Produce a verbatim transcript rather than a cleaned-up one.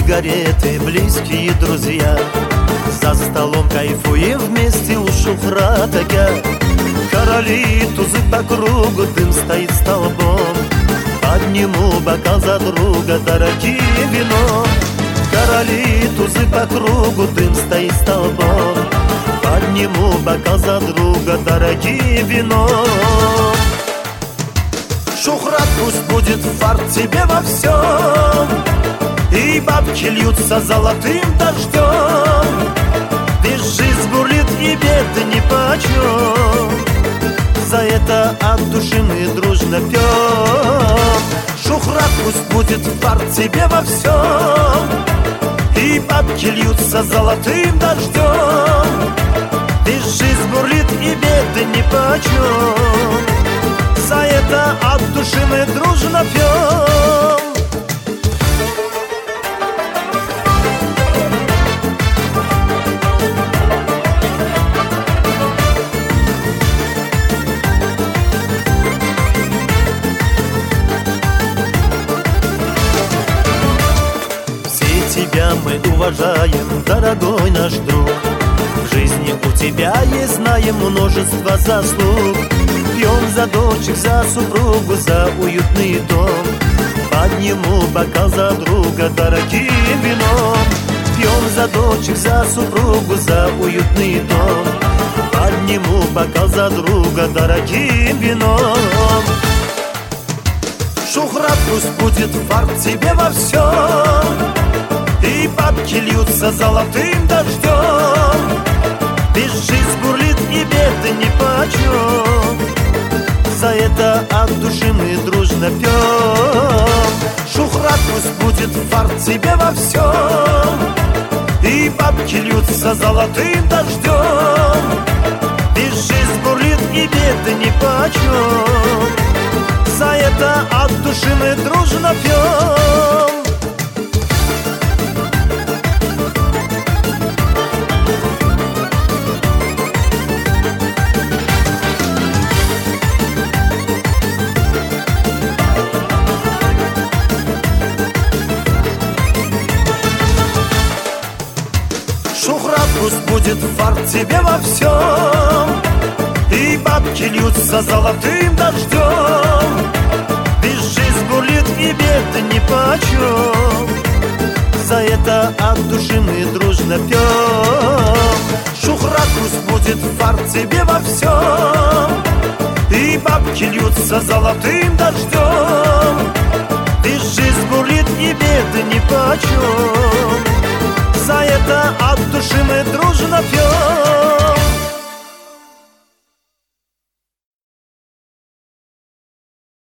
сигареты, близкие друзья. За столом кайфуем вместе у Шухратака. Короли, тузы по кругу, дым стоит столбом. Подниму бокал за друга, дорогие вино. Короли, тузы по кругу, дым стоит столбом. Подниму бокал за друга, дорогие вино. Шухрат, пусть будет фарт тебе во всем, и бабки льются золотым дождем. Ведь жизнь бурлит и беды нипочем. За это от души мы дружно пьем. Шухрат, пусть будет фарт тебе во всем, и бабки льются золотым дождем. Ведь жизнь бурлит и беды нипочем. За это от души мы дружно пьем. Все тебя мы уважаем, дорогой наш друг. В жизни у тебя есть, знаем, множество заслуг. Пьем за дочек, за супругу, за уютный дом. Подниму бокал за друга, дорогим вином. Пьем за дочек, за супругу, за уютный дом. Подниму бокал за друга, дорогим вином. Шухрат, пусть будет фарт тебе во всем, и бабки льются золотым дождем. Ведь жизнь бурлит и беды нипочем. За это от души мы дружно пьем. Шухрат, пусть будет фарт тебе во всем, и бабки льются золотым дождем. Ведь жизнь бурлит и беды нипочем. За это от души мы дружно пьем. Шухрат, пусть будет фарт тебе во всем, и бабки льются золотым дождем. Ведь жизнь бурлит и беды нипочем. За это от души мы дружно пьем. Шухрат, пусть будет фарт тебе во всем, и бабки льются золотым дождем. Ведь жизнь бурлит и беды нипочем. За это от души мы дружно пьем.